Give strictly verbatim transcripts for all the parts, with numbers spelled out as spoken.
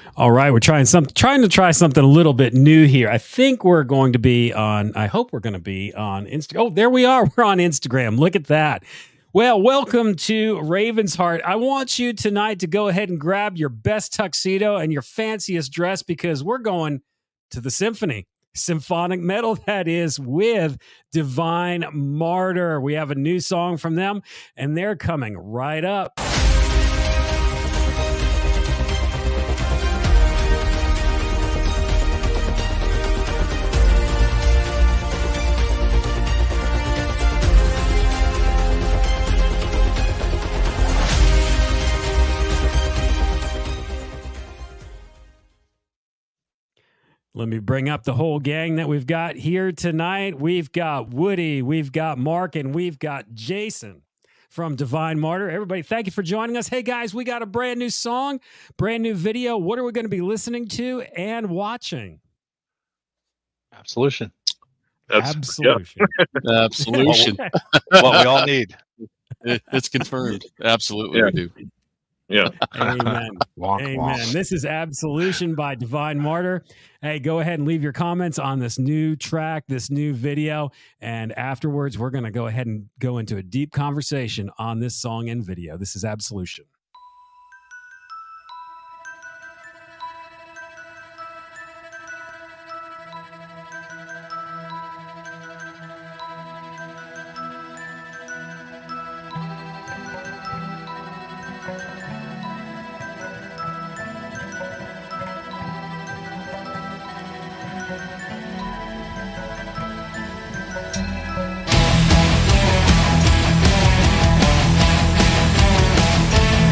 All right, we're trying some trying to try something a little bit new here. I think we're going to be on. I hope we're going to be on Instagram. Oh, there we are. We're on Instagram. Look at that. Well, welcome to Raven's Heart. I want you tonight to go ahead and grab your best tuxedo and your fanciest dress because we're going to the symphony. Symphonic metal, that is, with Divine Martyr. We have a new song from them, and they're coming right up. Let me bring up the whole gang that we've got here tonight. We've got Woody, we've got Mark, and we've got Jason from Divine Martyr. Everybody, thank you for joining us. Hey, guys, we got a brand new song, brand new video. What are we going to be listening to and watching? Absolution. That's, Absolution. Yeah. Absolution. What we all need. It, it's confirmed. Absolutely, Yeah. we do. Yeah. Amen. Wonk, Amen. wonk. This is Absolution by Divine Martyr. Hey, go ahead and leave your comments on this new track, this new video. And afterwards, we're going to go ahead and go into a deep conversation on this song and video. This is Absolution. Thank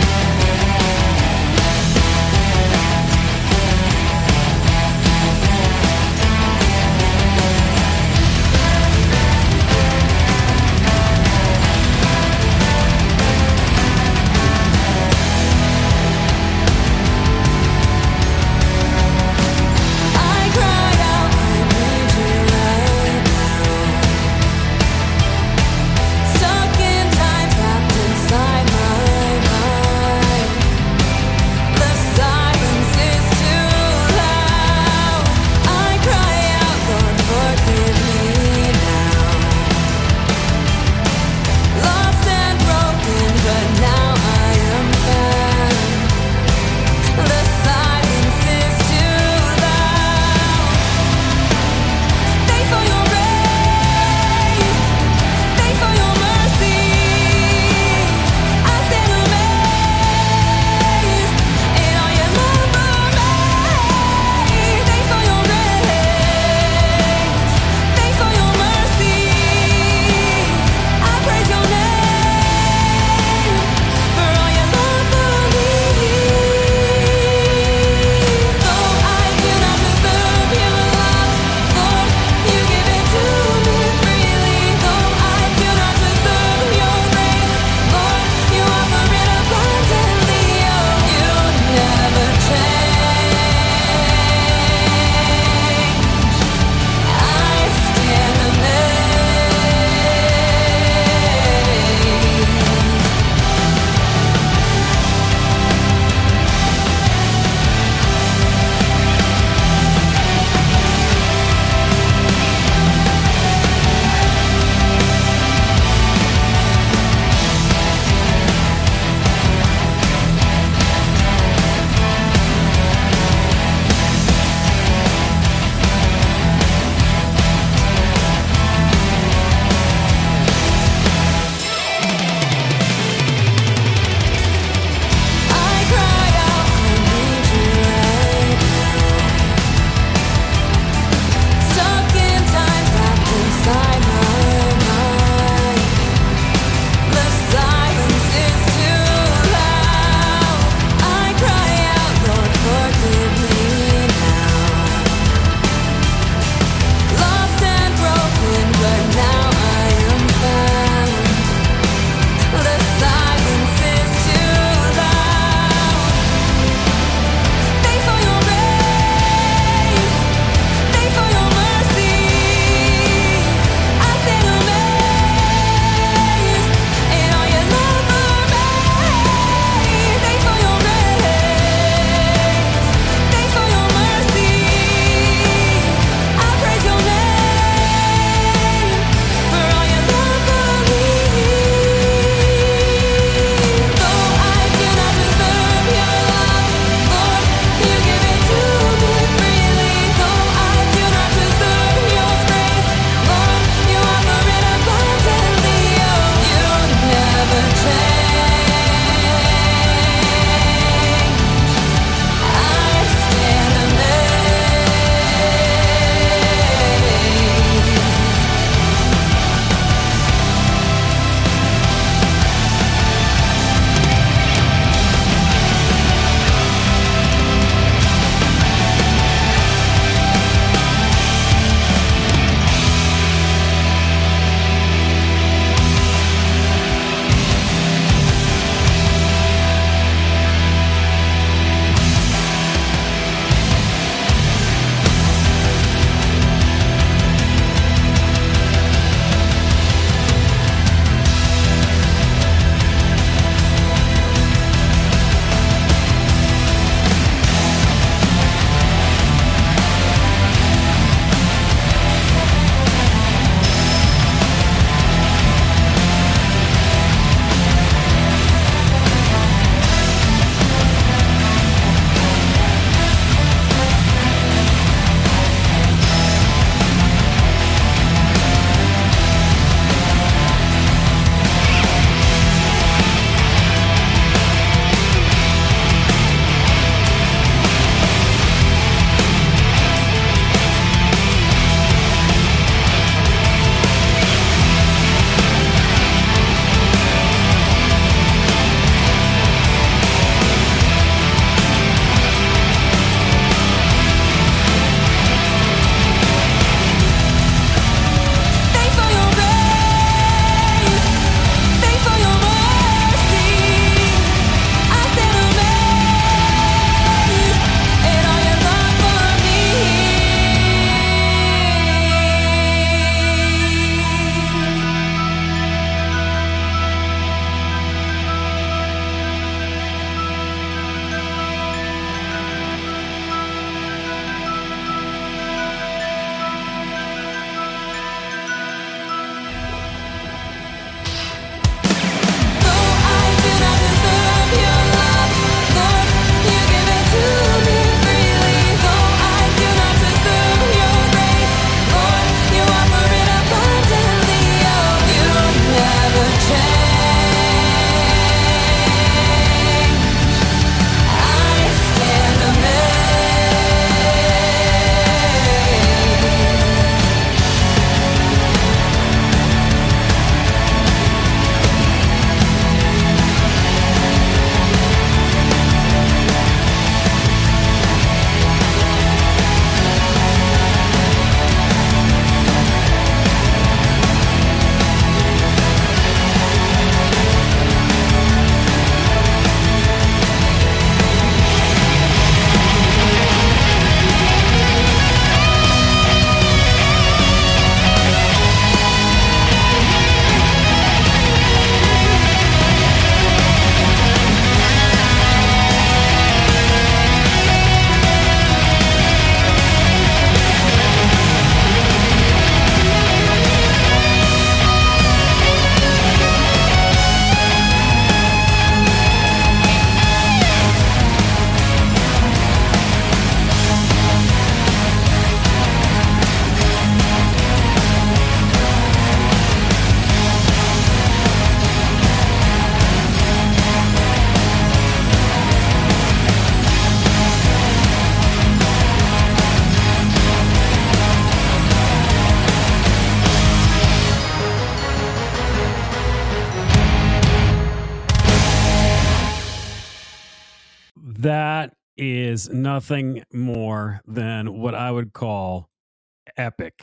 that is nothing more than what I would call epic.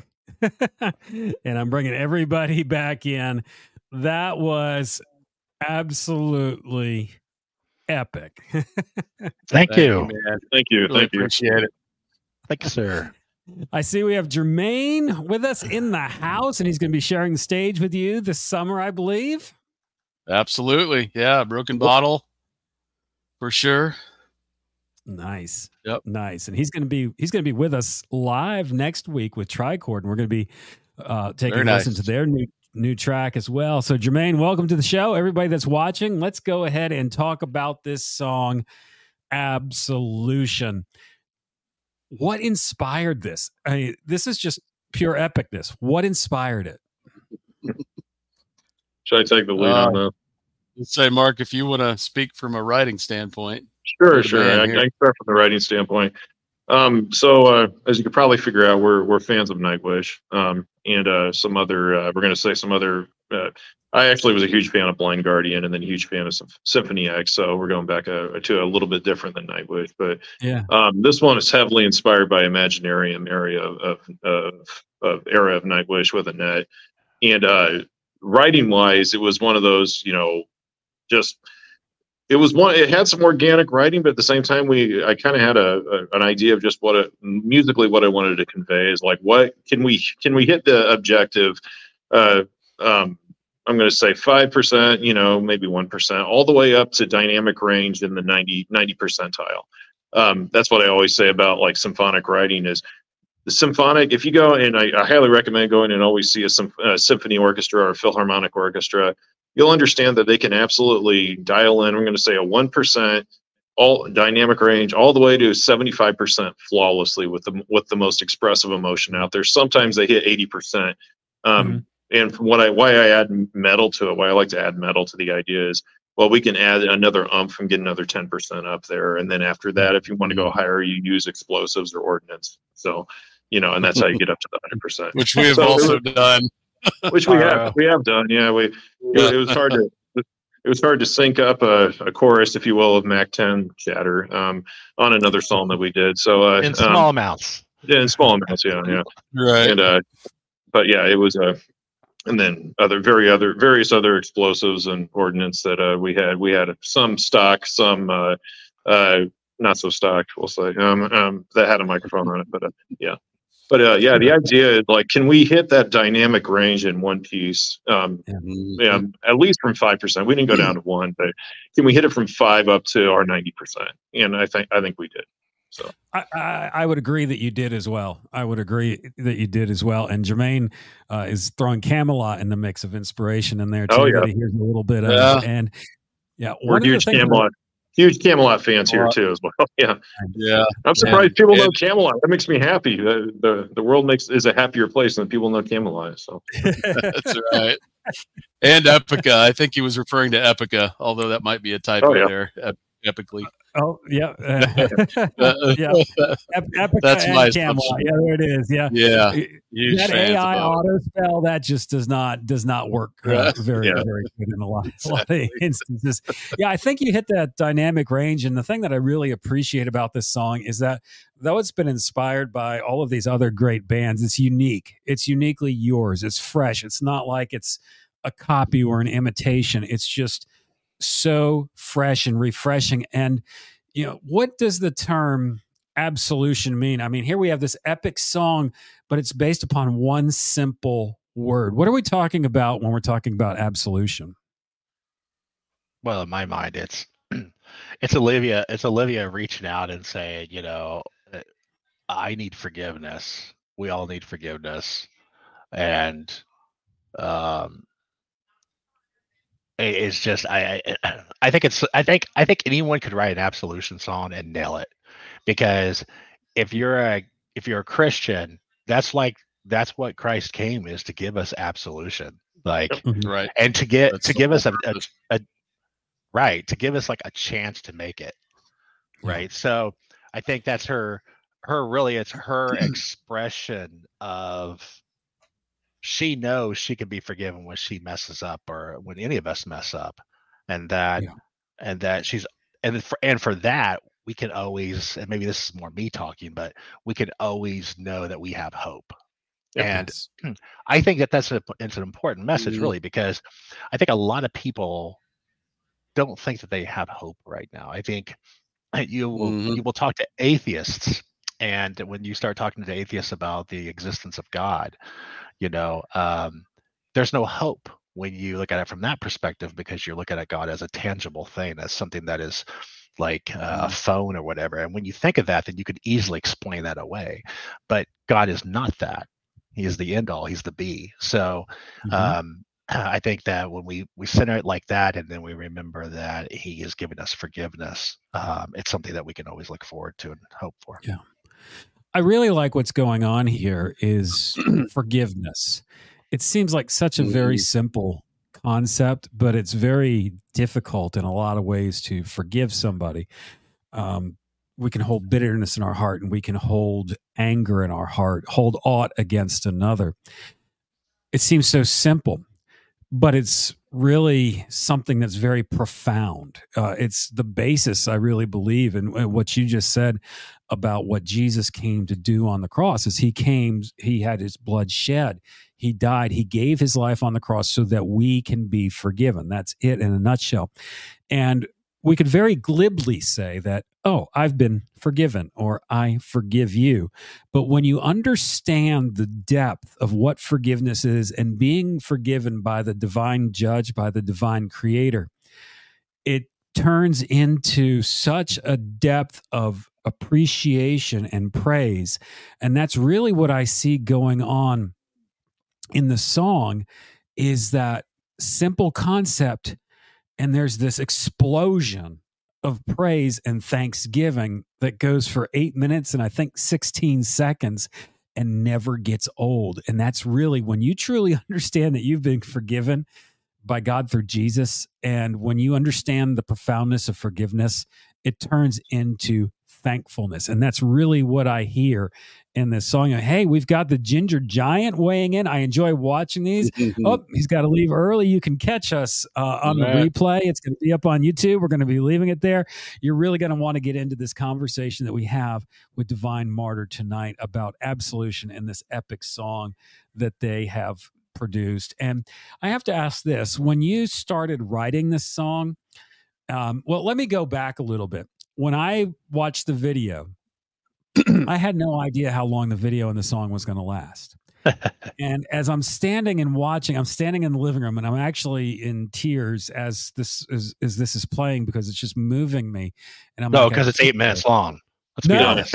And I'm bringing everybody back in. That was absolutely epic. Thank, Thank you. you, man. Thank you. Really Thank you. appreciate it. Thank you, sir. I see we have Jermaine with us in the house, and he's going to be sharing the stage with you this summer, I believe. Absolutely. Yeah. Broken Bottle for sure. Nice. Yep. Nice. And he's going to be he's going to be with us live next week with Tricord, and we're going to be uh, taking Very a nice. listen to their new new track as well. So Jermaine, welcome to the show. Everybody that's watching, let's go ahead and talk about this song, Absolution. What inspired this? I mean, this is just pure epicness. What inspired it? Should I take the lead Uh, on that? Let's say, Mark, if you want to speak from a writing standpoint. Sure, You're the sure. man I, I here. can start from the writing standpoint. Um, so uh, as you could probably figure out, we're we're fans of Nightwish, um, and uh, some other. Uh, we're going to say some other. Uh, I actually was a huge fan of Blind Guardian, and then a huge fan of Symph- Symphony X. So we're going back uh, to a little bit different than Nightwish, but Yeah. um, this one is heavily inspired by Imaginarium area of of, of, of era of Nightwish with a net, and uh, writing wise, it was one of those, you know, just. It was one. It had some organic writing, but at the same time, we I kind of had a, a an idea of just what it, musically what I wanted to convey is like what can we can we hit the objective? Uh, um, I'm going to say five percent, you know, maybe one percent, all the way up to dynamic range in the ninety percentile. Um, that's what I always say about like symphonic writing is the symphonic. If you go and I, I highly recommend going and always see a, symph- a symphony orchestra or a philharmonic orchestra. You'll understand that they can absolutely dial in. I'm going to say a one percent all dynamic range all the way to seventy-five percent flawlessly with the with the most expressive emotion out there. Sometimes they hit eighty percent. Um, Mhm. And from what I why I add metal to it, why I like to add metal to the idea is, well, we can add another umph and get another ten percent up there. And then after that, if you want to go higher, you use explosives or ordnance. So, you know, and that's how you get up to the one hundred percent. Which we have So it also was- done. Which we Uh, have we have done. Yeah, we it, it was hard to it was hard to sync up a, a chorus, if you will, of Mac ten chatter um, on another song that we did. So uh, in small um, amounts. yeah, in small amounts, yeah, yeah. Right. And uh, but yeah, it was a. Uh, and then other very other various other explosives and ordnance that uh, we had. We had some stock, some uh, uh, not so stock, we'll say, um, um, that had a microphone on it. But uh, yeah, but uh, yeah, the idea is like, can we hit that dynamic range in one piece? Um, Mhm. yeah, at least from five percent. We didn't go down to one, but can we hit it from five up to our ninety percent? And I think I think we did. So I, I, I would agree that you did as well. I would agree that you did as well. And Jermaine uh, is throwing Camelot in the mix of inspiration in there too. Oh, yeah. That he hears a little bit of. Yeah. And yeah, we're one of the huge things that- Camelot, huge Camelot fans here Camelot. too as well. Yeah. Yeah. I'm surprised And- people know and- Camelot. That makes me happy. The, the the world makes is a happier place when people know Camelot. So That's right. And Epica. I think he was referring to Epica, although that might be a typo Oh, yeah. there. Ep- epically. Oh yeah, uh, yeah. Ep- Epica That's and my Camelot. assumption. Yeah, there it is. Yeah. Yeah. Huge That fans A I of both. auto spell that just does not does not work uh, Right. very Yeah. very good in a lot, a lot of instances. Yeah, I think you hit that dynamic range, and the thing that I really appreciate about this song is that though it's been inspired by all of these other great bands, it's unique. It's uniquely yours. It's fresh. It's not like it's a copy or an imitation. It's just so fresh and refreshing. And you know, what does the term absolution mean? I mean, here we have this epic song, but it's based upon one simple word. What are we talking about when we're talking about absolution? Well, in my mind, it's it's Olivia. It's Olivia reaching out and saying, you know, uh, I need forgiveness. We all need forgiveness, and um, it- it's just I, I I think it's I think I think anyone could write an absolution song and nail it, because if you're a if you're a Christian, that's like that's what Christ came is to give us absolution, like Right. and to get That's to the give whole us a, a, purpose. a right to give us like a chance to make it Yeah. right. So I think that's her her really it's her expression of she knows she can be forgiven when she messes up or when any of us mess up, and that Yeah. and that she's and for and for that we can always, and maybe this is more me talking, but we can always know that we have hope. And Yes. I think that that's a, it's an important message, Mhm. really, because I think a lot of people don't think that they have hope right now. I think you will Mhm. you will talk to atheists, and when you start talking to atheists about the existence of God, you know, um, there's no hope when you look at it from that perspective, because you're looking at God as a tangible thing, as something that is like uh, a Mhm. phone or whatever. And when you think of that, then you could easily explain that away. But God is not that. He is the end all. He's the be. So Mhm. um, I think that when we we center it like that, and then we remember that He has given us forgiveness, um, it's something that we can always look forward to and hope for. Yeah. I really like what's going on here is forgiveness. It seems like such a very Mhm. simple concept, but it's very difficult in a lot of ways to forgive somebody. Um, we can hold bitterness in our heart, and we can hold anger in our heart, hold aught against another. It seems so simple, but it's really something that's very profound. Uh, it's the basis, I really believe, in in what you just said about what Jesus came to do on the cross. Is he came, he had his blood shed, he died, he gave his life on the cross so that we can be forgiven. That's it in a nutshell. And we could very glibly say that, oh, I've been forgiven, or I forgive you. But when you understand the depth of what forgiveness is and being forgiven by the divine judge, by the divine creator, it turns into such a depth of appreciation and praise. And that's really what I see going on in the song, is that simple concept, and there's this explosion of praise and thanksgiving that goes for eight minutes and I think sixteen seconds and never gets old. And that's really when you truly understand that you've been forgiven by God through Jesus. And when you understand the profoundness of forgiveness, it turns into thankfulness. And that's really what I hear in this song. Hey, we've got the Ginger Giant weighing in. I enjoy watching these. Oh, he's got to leave early. You can catch us uh, on the Right. replay. It's going to be up on YouTube. We're going to be leaving it there. You're really going to want to get into this conversation that we have with Divine Martyr tonight about absolution and this epic song that they have produced. And I have to ask this: when you started writing this song, um, well, let me go back a little bit. When I watched the video, I had no idea how long the video and the song was going to last. And as I'm standing and watching, I'm standing in the living room, and I'm actually in tears as this is as this is playing, because it's just moving me. And I'm No, like, I because it's eight can't- minutes long. Let's be No. honest.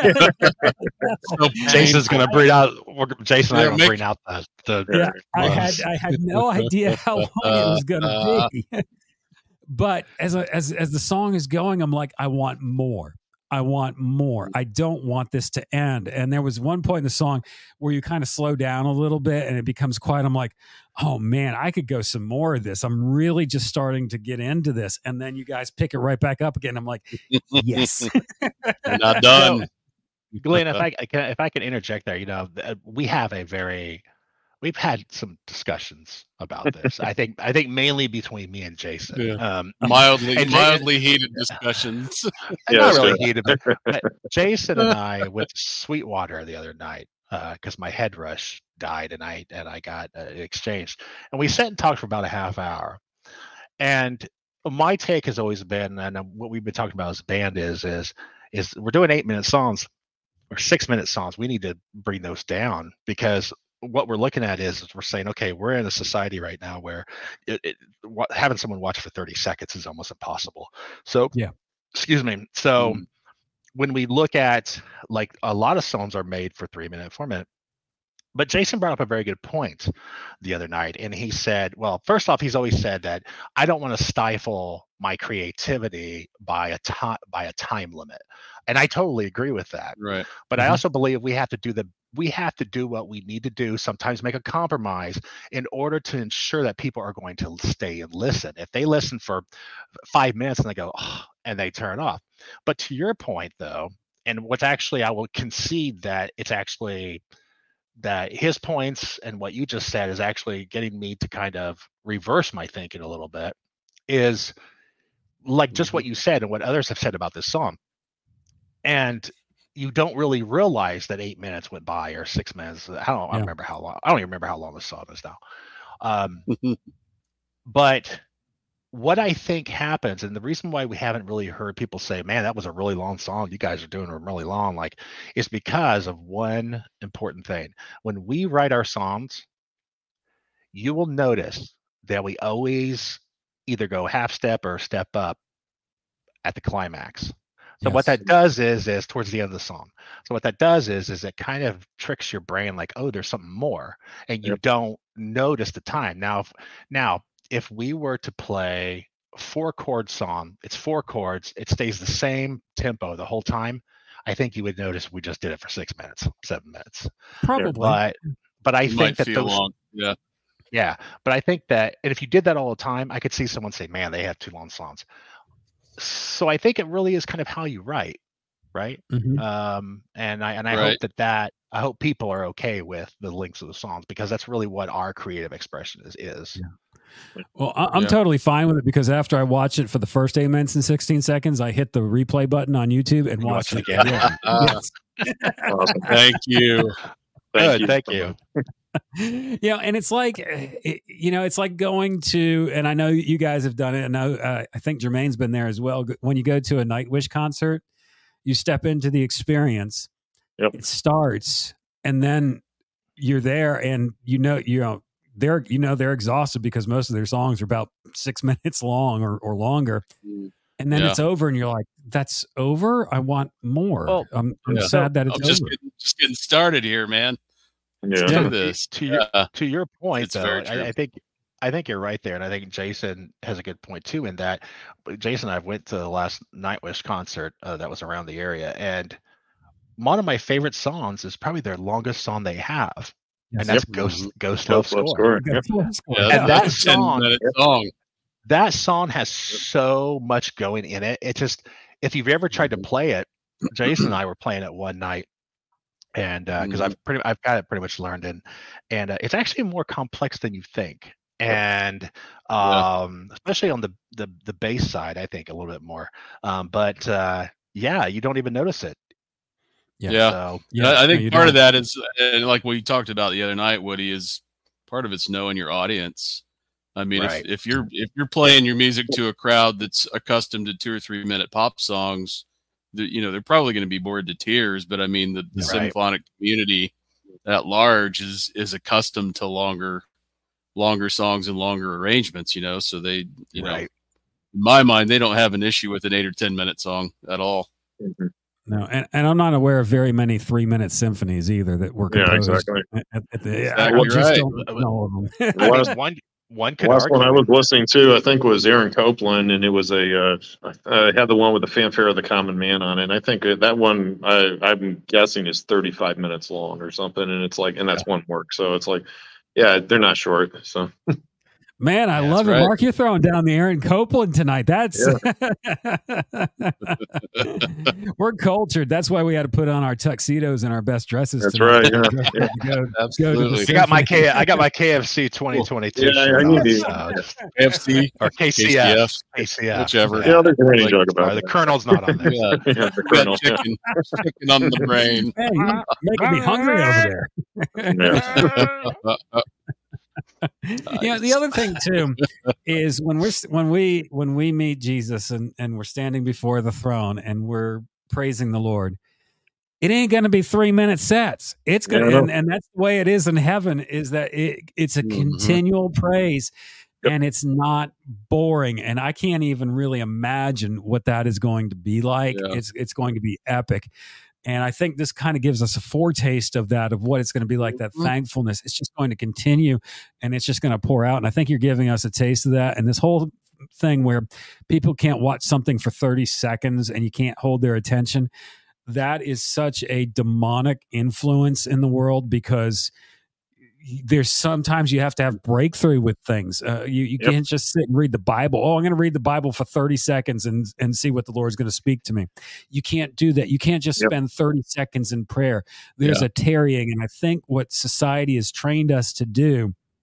So Jason's going to bring out. We're, Jason and I Yeah, are going make- to bring out the. the Yeah, I had Yes. I had no idea how long it was going to be. But as a, as as the song is going, I'm like, I want more. I want more. I don't want this to end. And there was one point in the song where you kind of slow down a little bit and it becomes quiet. I'm like, oh man, I could go some more of this. I'm really just starting to get into this. And then you guys pick it right back up again. I'm like, yes. We're not done. No, Glenn, if I, I can, if I can interject there, you know, th- we have a very, we've had some discussions about this. I think, I think mainly between me and Jason. Yeah. Um, Mildly, and Ja- mildly heated discussions. Yeah, not that's really good. heated, but, but Jason and I went to Sweetwater the other night because uh, my head rush died and I and I got uh, exchanged, and we sat and talked for about a half hour. And my take has always been, and what we've been talking about as a band is, is, is we're doing eight minute songs or six minute songs. We need to bring those down, because what we're looking at is, is we're saying, okay, we're in a society right now where it, it, what, having someone watch for thirty seconds is almost impossible. So, Yeah. excuse me. So Mm. when we look at, like, a lot of songs are made for three minute, four minute. But Jason brought up a very good point the other night. And he said, well, first off, he's always said that I don't want to stifle my creativity by a time by a time limit. And I totally agree with that. Right. But I Mhm. also believe we have to do the we have to do what we need to do, sometimes make a compromise in order to ensure that people are going to stay and listen. If they listen for five minutes and they go, oh, and they turn off. But to your point, though, and what's actually, I will concede that it's actually that his points and what you just said is actually getting me to kind of reverse my thinking a little bit, is like just what you said and what others have said about this song. and you don't really realize that eight minutes went by or six minutes. I don't, I don't Yeah. remember how long. I don't even remember how long the song is now. Um, but what I think happens, and the reason why we haven't really heard people say, "Man, that was a really long song. You guys are doing it really long," like, is because of one important thing. When we write our songs, you will notice that we always either go half step or step up at the climax. So what Yes. that does is, is towards the end of the song. So what that does is, is it kind of tricks your brain, like, oh, there's something more, and you Yep. don't notice the time. Now, if, now, if we were to play four chord song, it's four chords, it stays the same tempo the whole time. I think you would notice we just did it for six minutes, seven minutes. Probably. But, but I It think might that feel those, long. Yeah. yeah, but I think that, and if you did that all the time, I could see someone say, "Man, they have too long songs." So I think it really is kind of how you write, right? Mhm. Um, and I and I Right. hope that that I hope people are okay with the lengths of the songs, because that's really what our creative expression is. Is Yeah. Well, I, I'm Yeah. totally fine with it, because after I watch it for the first eight minutes and sixteen seconds, I hit the replay button on YouTube and You watch watch it it again. Uh, Yes. Awesome. Thank you. Thank Good, you. thank you. Yeah, and it's like, eh, it, you know, it's like going to, and I know you guys have done it. I know, uh, I think Jermaine's been there as well. When you go to a Nightwish concert, you step into the experience. Yep. It starts, and then you're there, and you know, you know, they're, you know, they're exhausted because most of their songs are about six minutes long or or longer. And then Yeah. it's over, and you're like, "That's over. I want more." Well, I'm, I'm yeah. sad that I'm it's just over. getting, just getting started here, man. Yeah. Let's Yeah. do this. To your Yeah. to your point, It's though, very true. I, I think I think you're right there, and I think Jason has a good point too. In that, Jason and I went to the last Nightwish concert uh, that was around the area, and one of my favorite songs is probably their longest song they have, Yes. and that's Yep. Ghost Ghost Love Love Score. Score. Yep. Yeah, And that's that a ten song- minute song. That song has so much going in it. It just, if you've ever tried to play it, Jason and I were playing it one night, and because Mhm. I've pretty, I've got it pretty much learned, and and uh, it's actually more complex than you think, and um, especially on the, the the bass side, I think a little bit more. Um, but uh, yeah, you don't even notice it. Yeah. Yeah. So Yeah, I I no, think you part of don't. that is, and like we talked about the other night, Woody, is part of it's knowing your audience. I mean, Right. if, if you're if you're playing your music to a crowd that's accustomed to two or three minute pop songs, the, you know, they're probably going to be bored to tears. But I mean, the, the Yeah. Right. symphonic community at large is is accustomed to longer longer songs and longer arrangements. You know, so they, you know, right. in my mind, they don't have an issue with an eight or ten minute song at all. Mhm. No, and, and I'm not aware of very many three minute symphonies either that were Yeah, composed. exactly. At, at, at the, Exactly I just right. don't know of them. I Last- mean, one one The could last argue. one I was listening to, I think, was Aaron Copland, and it was a uh, uh, had the one with the Fanfare of the Common Man on it. And I think that one, I, I'm guessing, is thirty-five minutes long or something. And it's like, and that's one work, so it's like, yeah, they're not short. So Man, I Yeah, love that's it. right. Mark, you're throwing down the Aaron Copland tonight. That's we're cultured. That's why we had to put on our tuxedos and our best dresses. That's tonight. right, yeah. Dressed Yeah. up to go- go to the Absolutely. I got my symphony. K. I got my K F C twenty twenty-two Yeah, shirt I need on, to- so just- K F C, or K C K F, C F, K C F, whichever. yeah, there's a running Like, joke sorry, about the that. Colonel's not on there. Yeah, Yeah, the we Colonel. got chicken, chicken on the brain. Man, you're making me hungry over there. Yeah. Yeah, the other thing too is when we're when we when we meet Jesus and and we're standing before the throne and we're praising the Lord, it ain't going to be three minute sets. It's going Yeah, I to, know. and, and that's the way it is in heaven. Is that it, it's a Mhm. continual praise, Yep. and it's not boring. And I can't even really imagine what that is going to be like. Yeah. It's it's going to be epic. And I think this kind of gives us a foretaste of that, of what it's going to be like, that Mhm. thankfulness. It's just going to continue, and it's just going to pour out. And I think you're giving us a taste of that. And this whole thing where people can't watch something for thirty seconds and you can't hold their attention, that is such a demonic influence in the world, because there's sometimes you have to have breakthrough with things. Uh, you you Yep. can't just sit and read the Bible. Oh, I'm going to read the Bible for thirty seconds and and see what the Lord's going to speak to me. You can't do that. You can't just Yep. spend thirty seconds in prayer. There's Yeah. a tarrying, and I think what society has trained us to do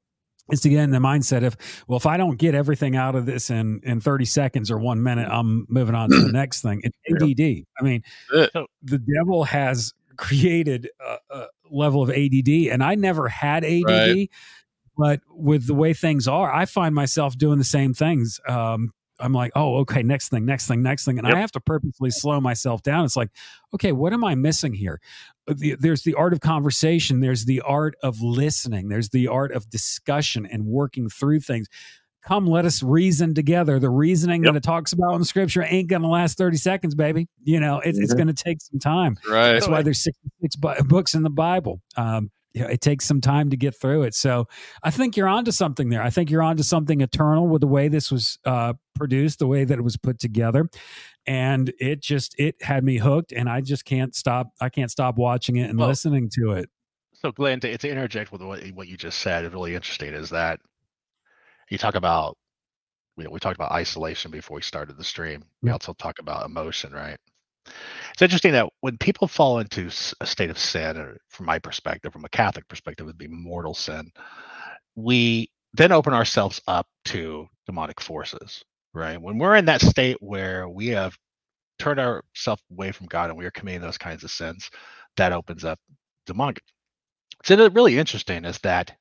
It's to get in the mindset of, well, if I don't get everything out of this in, in thirty seconds or one minute, I'm moving on to the next thing. It's A D D. I mean, the devil has created a, a level of A D D, and I never had A D D, right. But with the way things are, I find myself doing the same things. Um, I'm like, oh, okay, next thing, next thing, next thing. And yep. I have to purposely slow myself down. It's like, okay, what am I missing here? There's the art of conversation. There's the art of listening. There's the art of discussion and working through things. Come, let us reason together. The reasoning yep. that it talks about in the scripture ain't going to last thirty seconds, baby. You know, it's, mm-hmm. it's going to take some time. Right. That's why there's sixty-six bu- books in the Bible. Um, you know, it takes some time to get through it. So I think you're onto something there. I think you're onto something eternal with the way this was uh, produced, the way that it was put together. And it just, it had me hooked, and I just can't stop. I can't stop watching it and well, listening to it. So Glenn, to, to interject with what, what you just said, is really interesting is that you talk about, you know, we talked about isolation before we started the stream. We yeah. also talk about emotion, right? It's interesting that when people fall into a state of sin, or from my perspective, from a Catholic perspective, it would be mortal sin, we then open ourselves up to demonic forces, right? When we're in that state where we have turned ourselves away from God and we are committing those kinds of sins, that opens up demonic. So it's really interesting is that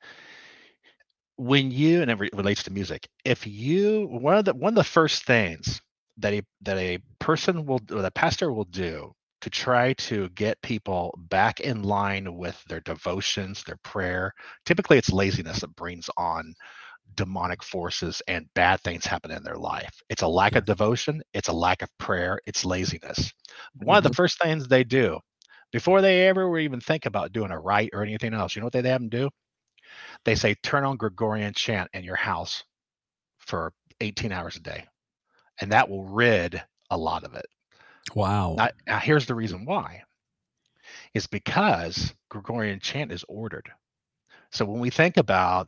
when you, and it relates to music, if you, one of the one of the first things that a that a person will, or the pastor will do to try to get people back in line with their devotions, their prayer, typically it's laziness that brings on demonic forces and bad things happen in their life. It's a lack of devotion, it's a lack of prayer, it's laziness. Mm-hmm. One of the first things they do before they ever even think about doing a rite or anything else, you know what they have them do? They say, turn on Gregorian chant in your house for eighteen hours a day. And that will rid a lot of it. Wow. Now, now here's the reason why. It's because Gregorian chant is ordered. So when we think about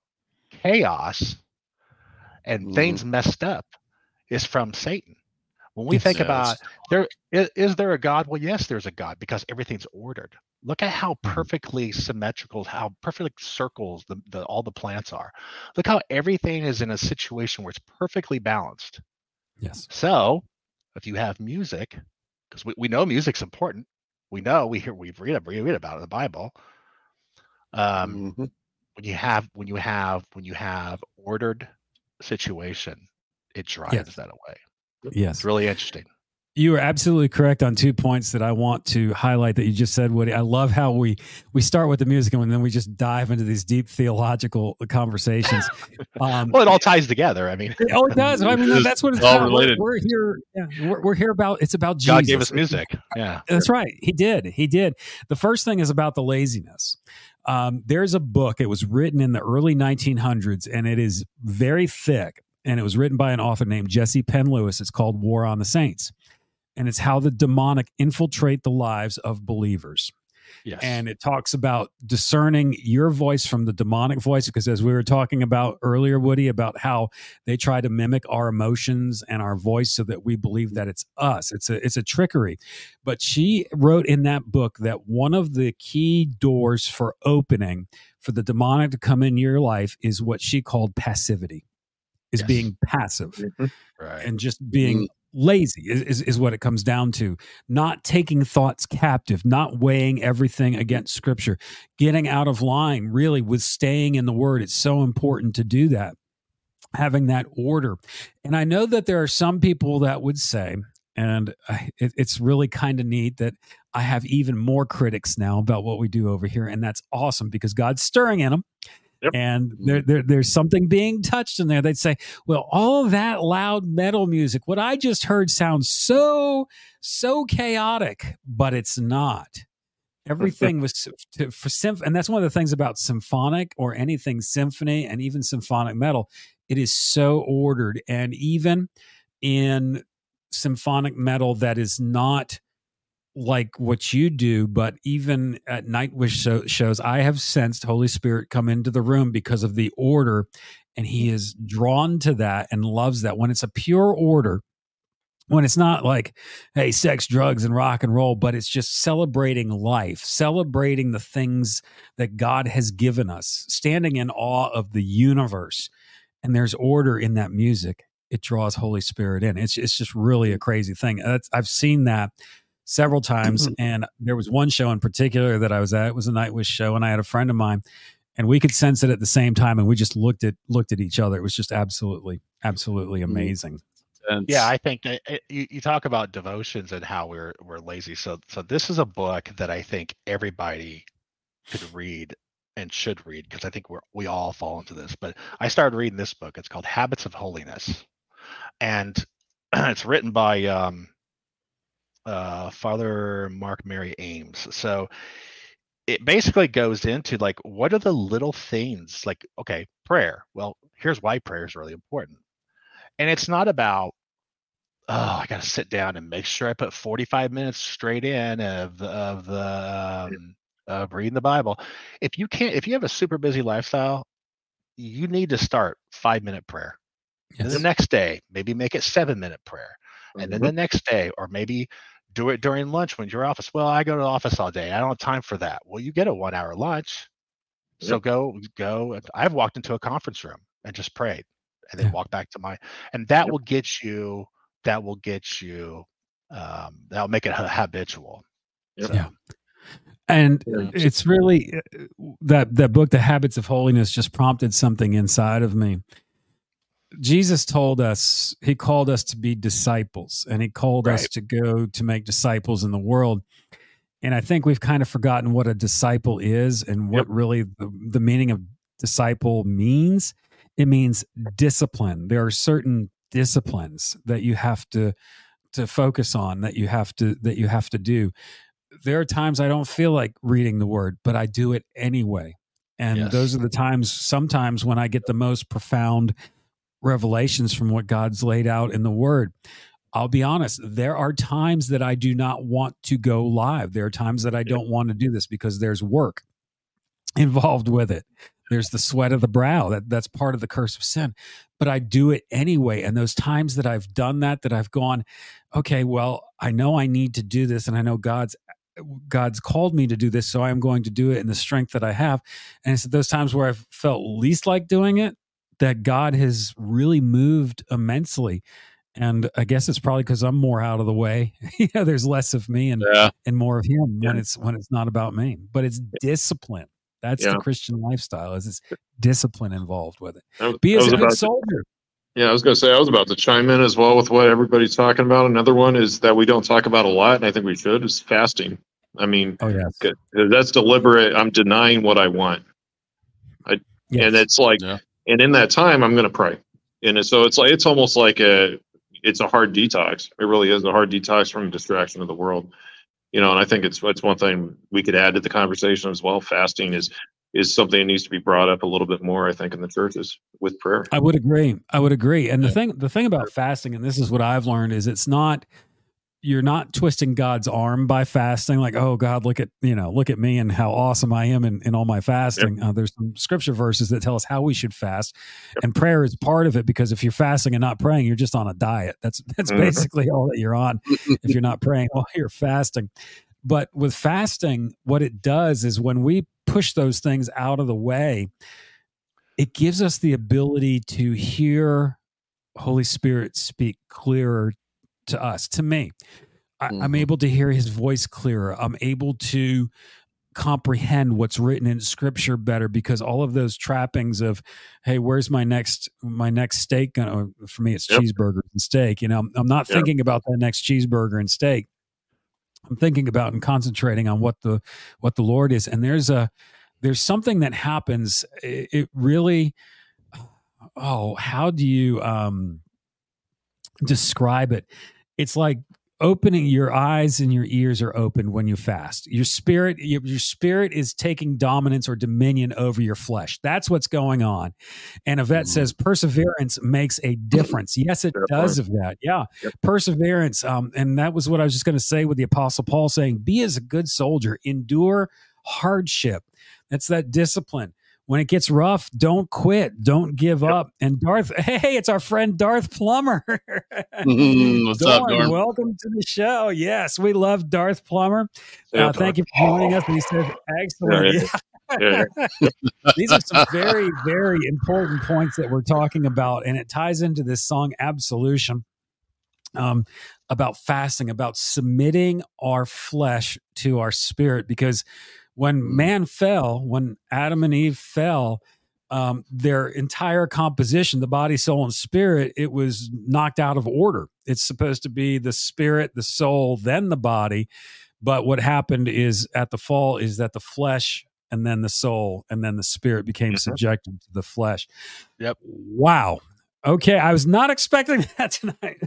chaos and mm-hmm. things messed up, it's from Satan. When we think about, there is, is there a God? Well, yes, there's a God, because everything's ordered. Look at how perfectly symmetrical, how perfectly circles the, the all the plants are. Look how everything is in a situation where it's perfectly balanced. Yes. So if you have music, because we, we know music's important. We know we hear we read we read about it in the Bible. Um, mm-hmm. when you have when you have when you have ordered situation, it drives yes. that away. Yes. It's really interesting. You are absolutely correct on two points that I want to highlight that you just said, Woody. I love how we we start with the music and then we just dive into these deep theological conversations. Um, well, it all ties together. I mean, oh, it does. I mean, that's what it's all about. related. We're, we're here. Yeah, we're, we're here about. It's about Jesus. God gave us music. Yeah, that's right. He did. He did. The first thing is about the laziness. Um, there's a book. It was written in the early nineteen hundreds, and it is very thick. And it was written by an author named Jesse Penn Lewis. It's called War on the Saints. And it's how the demonic infiltrate the lives of believers. Yes. And it talks about discerning your voice from the demonic voice, because as we were talking about earlier, Woody, about how they try to mimic our emotions and our voice so that we believe that it's us. It's a, it's a trickery. But she wrote in that book that one of the key doors for opening for the demonic to come in your life is what she called passivity, is yes. being passive mm-hmm. right. and just being mm-hmm. lazy is, is what it comes down to. Not taking thoughts captive, not weighing everything against Scripture, getting out of line really with staying in the Word. It's so important to do that, having that order. And I know that there are some people that would say, and I, it, it's really kind of neat that I have even more critics now about what we do over here. And that's awesome because God's stirring in them. Yep. And there, there, there's something being touched in there. They'd say, well, all of that loud metal music, what I just heard sounds so, so chaotic, but it's not. Everything was to, for symph, and that's one of the things about symphonic or anything symphony and even symphonic metal. It is so ordered. And even in symphonic metal that is not like what you do, but even at Nightwish show, shows, I have sensed Holy Spirit come into the room because of the order, and he is drawn to that and loves that. When it's a pure order, when it's not like, hey, sex, drugs, and rock and roll, but it's just celebrating life, celebrating the things that God has given us, standing in awe of the universe. And there's order in that music. It draws Holy Spirit in. It's it's just really a crazy thing. That's, I've seen that several times. And there was one show in particular that I was at. It was a Nightwish show, and I had a friend of mine, and we could sense it at the same time. And we just looked at looked at each other. It was just absolutely, absolutely amazing. Yeah, I think that it, you, you talk about devotions and how we're we're lazy. So so this is a book that I think everybody could read and should read, because I think we're we all fall into this. But I started reading this book. It's called Habits of Holiness, and it's written by um, uh, Father Mark Mary Ames. So it basically goes into like, what are the little things, like, okay, prayer. Well, here's why prayer is really important. And it's not about, oh, I got to sit down and make sure I put forty-five minutes straight in of of the um, of reading the Bible. If you can't, if you have a super busy lifestyle, you need to start five minute prayer. Yes. And the next day, maybe make it seven minute prayer, and mm-hmm. then the next day, or maybe do it during lunch when you're office. Well, I go to the office all day. I don't have time for that. Well, you get a one hour lunch, yep. so go go. I've walked into a conference room and just prayed, and then yeah. walk back to my, and that yep. will get you, that will get you, um, that'll make it habitual. Yep. So, yeah. And yeah. it's really, that, that book, The Habits of Holiness, just prompted something inside of me. Jesus told us, he called us to be disciples, and he called right. us to go to make disciples in the world. And I think we've kind of forgotten what a disciple is and what yep. really the, the meaning of disciple means. It means discipline. There are certain disciplines that you have to to focus on, that you have to that you have to do. There are times I don't feel like reading the word, but I do it anyway. And yes. those are the times sometimes when I get the most profound revelations from what God's laid out in the word. I'll be honest, there are times that I do not want to go live. There are times that I don't want to do this because there's work involved with it. There's the sweat of the brow. That that's part of the curse of sin. But I do it anyway. And those times that I've done that, that I've gone, okay, well, I know I need to do this, and I know God's God's called me to do this, so I'm going to do it in the strength that I have. And it's at those times where I've felt least like doing it that God has really moved immensely. And I guess it's probably because I'm more out of the way. You know, there's less of me and yeah. and more of him yeah. when it's when it's not about me. But it's discipline. That's yeah. the Christian lifestyle. Is this discipline involved with it? Was, Be as a good soldier. To, yeah, I was going to say I was about to chime in as well with what everybody's talking about. Another one is that we don't talk about a lot, and I think we should, is fasting. I mean, oh yes, that's deliberate. I'm denying what I want, I, yes. and it's like, yeah. and in that time, I'm going to pray. And so it's like it's almost like a it's a hard detox. It really is a hard detox from distraction of the world. You know, and I think it's it's one thing we could add to the conversation as well. Fasting is is something that needs to be brought up a little bit more, I think, in the churches with prayer. I would agree. I would agree. And the thing the thing about fasting, and this is what I've learned, is it's not you're not twisting God's arm by fasting, like, oh God, look at you know, look at me and how awesome I am in, in all my fasting. Yep. Uh, there's some scripture verses that tell us how we should fast, yep. and prayer is part of it, because if you're fasting and not praying, you're just on a diet. That's that's mm-hmm. basically all that you're on if you're not praying while you're fasting. But with fasting, what it does is when we push those things out of the way, it gives us the ability to hear Holy Spirit speak clearer to us, to me. I, mm-hmm. I'm able to hear his voice clearer. I'm able to comprehend what's written in scripture better, because all of those trappings of, hey, where's my next my next steak gonna, for me it's yep. cheeseburger and steak. You know, I'm, I'm not yep. thinking about that next cheeseburger and steak. I'm thinking about and concentrating on what the what the Lord is. And there's a there's something that happens. It, it really, oh, how do you um, describe it? It's like opening your eyes and your ears are opened when you fast. Your spirit, your, your spirit is taking dominance or dominion over your flesh. That's what's going on. And Yvette mm-hmm. says perseverance makes a difference. Yes, it does of that. Yeah. Yep. Perseverance. Um, and that was what I was just going to say with the Apostle Paul saying, be as a good soldier, endure hardship. That's that discipline. when it gets rough, don't quit, don't give Yep. up. And Darth, hey, it's our friend Darth Plummer. Mm, what's up, Norm? Welcome to the show. Yes, we love Darth Plummer. Yeah, Uh, thank you for joining us. And he says, excellent. Yeah, yeah, yeah. These are some very, very important points that we're talking about, and it ties into this song Absolution, um, about fasting, about submitting our flesh to our spirit. Because when man fell, when Adam and Eve fell, um, their entire composition, the body, soul, and spirit, it was knocked out of order. It's supposed to be the spirit, the soul, then the body. But what happened is at the fall is that the flesh and then the soul and then the spirit became Mhm. subjected to the flesh. Yep. Wow. Okay, I was not expecting that tonight.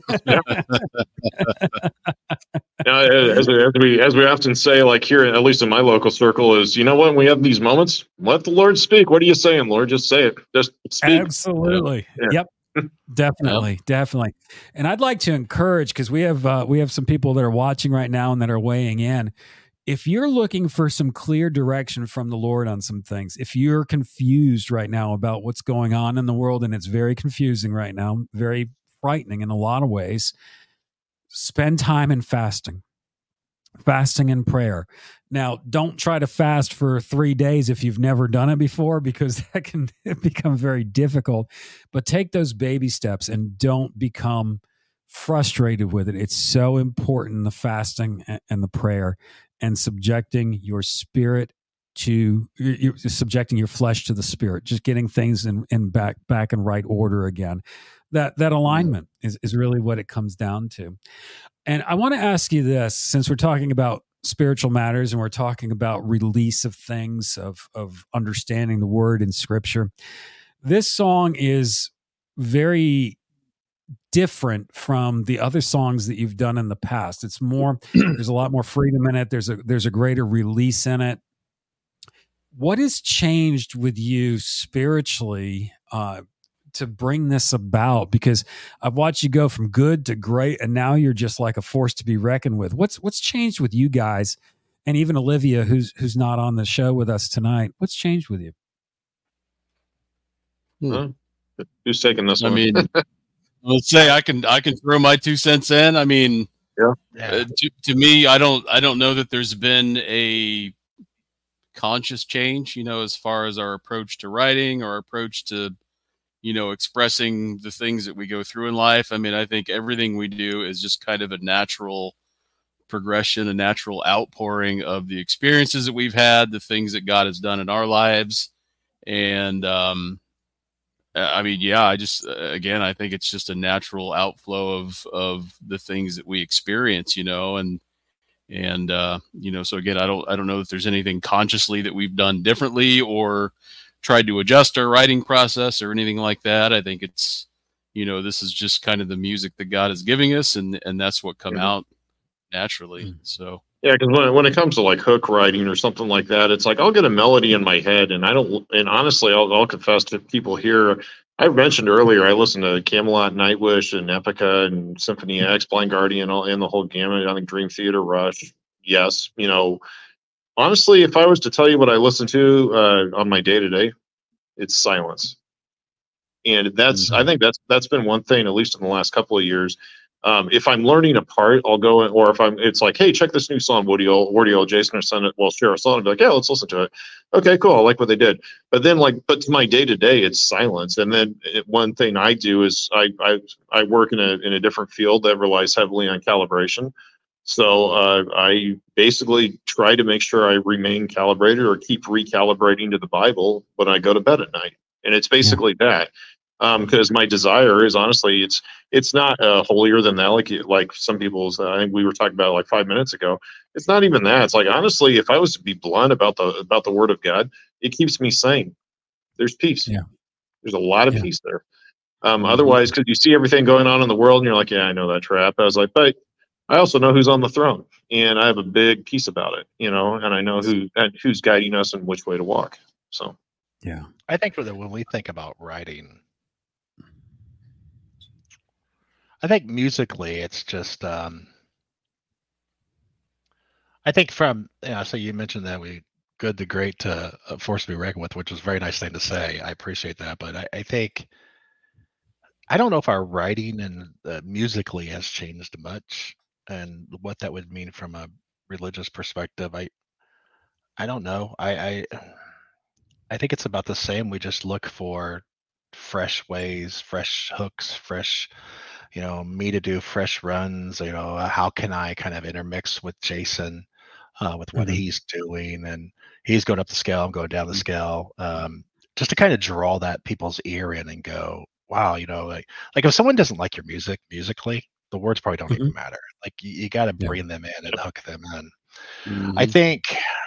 You know, as, as we as we often say, like here, at least in my local circle, is you know what? When we have these moments, let the Lord speak. What are you saying, Lord? Just say it. Just speak. Absolutely. Yeah. Yep. Definitely. Definitely. And I'd like to encourage, because we have uh, we have some people that are watching right now and that are weighing in. If you're looking for some clear direction from the Lord on some things, if you're confused right now about what's going on in the world, and it's very confusing right now, very frightening in a lot of ways, spend time in fasting, fasting and prayer. Now, don't try to fast for three days if you've never done it before, because that can become very difficult. But take those baby steps and don't become frustrated with it. It's so important, the fasting and the prayer, and subjecting your spirit to you're subjecting your flesh to the spirit, just getting things in, in back back in right order again. That that alignment is, is really what it comes down to. And I want to ask you this, since we're talking about spiritual matters and we're talking about release of things, of of understanding the word in scripture. This song is very different from the other songs that you've done in the past. It's more, there's a lot more freedom in it. There's a there's a greater release in it. What has changed with you spiritually uh, to bring this about? Because I've watched you go from good to great, and now you're just like a force to be reckoned with. What's what's changed with you guys, and even Olivia, who's who's not on the show with us tonight? What's changed with you? Huh? Who's taking this I one? mean, let's say I can I can throw my two cents in. I mean, Yeah. uh, to, to me, I don't I don't know that there's been a conscious change, you know, as far as our approach to writing or approach to, you know, expressing the things that we go through in life. I mean, I think everything we do is just kind of a natural progression, a natural outpouring of the experiences that we've had, the things that God has done in our lives. And, um, I mean, yeah, I just, again, I think it's just a natural outflow of, of the things that we experience, you know, and, and, uh, you know, so again, I don't, I don't know that there's anything consciously that we've done differently or tried to adjust our writing process or anything like that. I think it's, you know, this is just kind of the music that God is giving us, and, and that's what come Mhm. out naturally. Mm. So, Yeah, because when, when it comes to like hook writing or something like that, it's like I'll get a melody in my head, and I don't. And honestly, I'll, I'll confess to people here. I mentioned earlier I listened to Camelot, Nightwish, and Epica, and Symphony X, Blind Guardian, all and the whole gamut. I think Dream Theater, Rush. Yes, you know. Honestly, if I was to tell you what I listen to uh, on my day to day, it's silence. And that's Mhm. I think that's that's been one thing, at least in the last couple of years. Um, if I'm learning a part, I'll go in, or if I'm, it's like, hey, check this new song, Woody O, Woody O, Jason, or send it, well, share a song, and be like, yeah, let's listen to it. Okay, cool, I like what they did. But then, like, but to my day to day, it's silence. And then it, one thing I do is I I I work in a in a different field that relies heavily on calibration. So uh, I basically try to make sure I remain calibrated or keep recalibrating to the Bible when I go to bed at night. And it's basically that. Because um, my desire is honestly, it's it's not uh, holier than thou, like like some people's. Uh, I think we were talking about like five minutes ago. It's not even that. It's like honestly, if I was to be blunt about the about the Word of God, it keeps me sane. There's peace. Yeah. There's a lot of Yeah. peace there. Um, Mhm. Otherwise, because you see everything going on in the world, and you're like, yeah, I know that trap. I was like, but I also know who's on the throne, and I have a big peace about it, you know, and I know who and who's guiding us and which way to walk. So, Yeah. I think that when we think about writing, I think musically, it's just, um, I think from, you know, so you mentioned that we good to great to uh, force to be reckoned with, which was a very nice thing to say. I appreciate that. But I, I think, I don't know if our writing and uh, musically has changed much, and what that would mean from a religious perspective. I, I don't know. I, I, I think it's about the same. We just look for fresh ways, fresh hooks, fresh, you know, me to do fresh runs. You know, how can I kind of intermix with Jason, uh, with what Mhm. he's doing, and he's going up the scale, I'm going down the scale, um, just to kind of draw that people's ear in and go, wow, you know, like like if someone doesn't like your music musically, the words probably don't Mhm. even matter. Like you, you got to Yeah. bring them in and hook them in. Mhm. I think,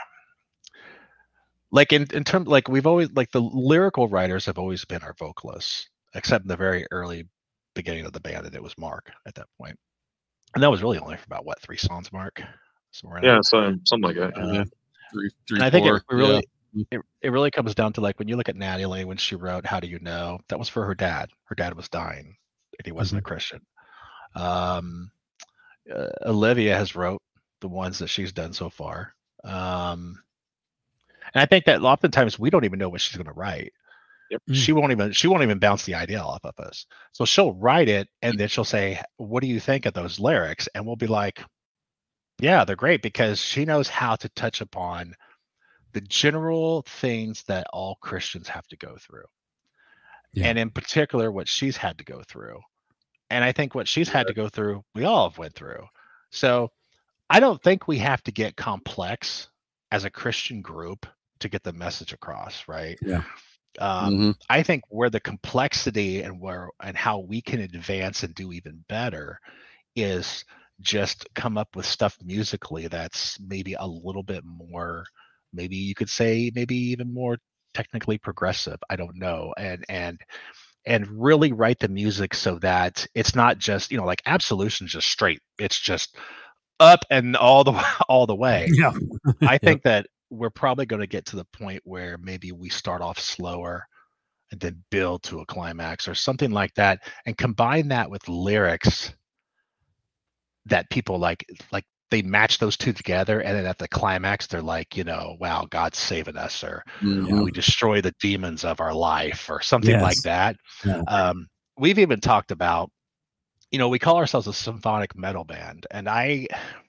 like in in terms, like we've always, like the lyrical writers have always been our vocalists, except in the very early beginning of the band, and it was Mark at that point, and that was really only for about what, three songs, Mark, somewhere in Yeah, there. so, something like that. Um, Yeah. Three, three, and I think it four. really, yeah. it, it really comes down to, like, when you look at Natalie, when she wrote "How Do You Know," that was for her dad. Her dad was dying, and he wasn't a Christian. Um, uh, Olivia has wrote the ones that she's done so far. Um, and I think that oftentimes we don't even know what she's going to write. Yep. She won't even she won't even bounce the idea off of us. So she'll write it, and then she'll say, "What do you think of those lyrics?" And we'll be like, "Yeah, they're great," because she knows how to touch upon the general things that all Christians have to go through. Yeah. And in particular, what she's had to go through. And I think what she's had to go through, we all have went through. So I don't think we have to get complex as a Christian group to get the message across, right? Yeah. Um, Mhm. I think where the complexity and where and how we can advance and do even better is just come up with stuff musically that's maybe a little bit more, maybe you could say maybe even more technically progressive. I don't know. And and and really write the music so that it's not just, you know, like Absolution's just straight. It's just up and all the all the way. Yeah. I Yep. think that we're probably going to get to the point where maybe we start off slower and then build to a climax or something like that, and combine that with lyrics that people like like they match those two together, and then at the climax they're like, you know, wow, God's saving us, or Mhm. we destroy the demons of our life, or something like Yes. that. Yeah. Um, we've even talked about, you know, we call ourselves a symphonic metal band, and I